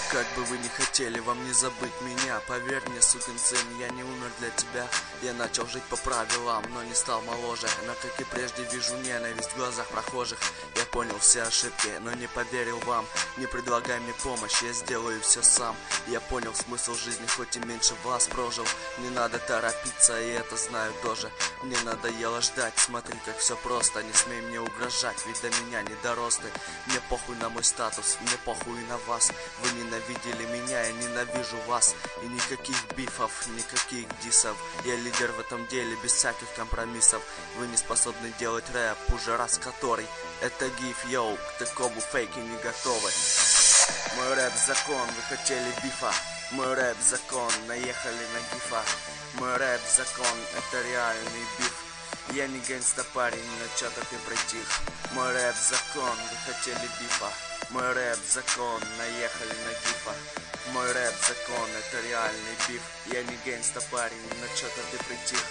Как бы вы ни хотели, вам не забыть меня. Поверь мне, сукин сын, я не умер для тебя. Я начал жить по правилам, но не стал моложе. Но как и прежде вижу ненависть в глазах прохожих. Я понял все ошибки, но не поверил вам. Не предлагай мне помощь, я сделаю все сам. Я понял смысл жизни, хоть и меньше вас прожил. Не надо торопиться, и это знаю тоже. Мне надоело ждать, смотри, как все просто. Не смей мне угрожать, ведь до меня не дорос ты. Мне похуй на мой статус, мне похуй на вас. Вы ненавидели меня, я ненавижу вас. И никаких бифов, никаких дисов. Я лидер в этом деле, без всяких компромиссов. Вы не способны делать рэп, уже раз который. Это гиф, йоу, к такому фейке не готовы. Мой рэп закон, вы хотели бифа. Мой рэп закон, наехали на гифа. Мой рэп закон, это реальный биф. Я не гангста парень, но чё-то ты притих. Мой рэп закон, вы хотели бифа. Мой рэп закон, наехали на гифа. Мой рэп закон, это реальный биф. Я не гангста парень, но чё-то ты притих.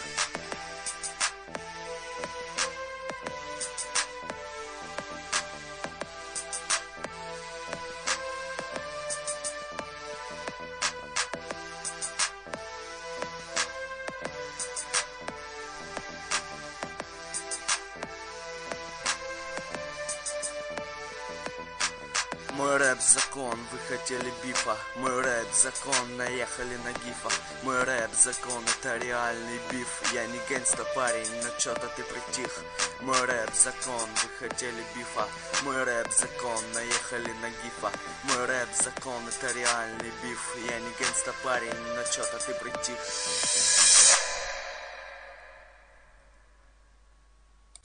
Мой рэп закон, вы хотели бифа. Мой рэп закон, наехали на гифа. Мой рэп закон, это реальный биф. Я не гангста парень, но чё-то ты притих. Мой рэп закон, вы хотели бифа. Мой рэп закон, наехали на гифа. Мой рэп закон, это реальный биф. Я не гангста парень, но чё-то ты притих.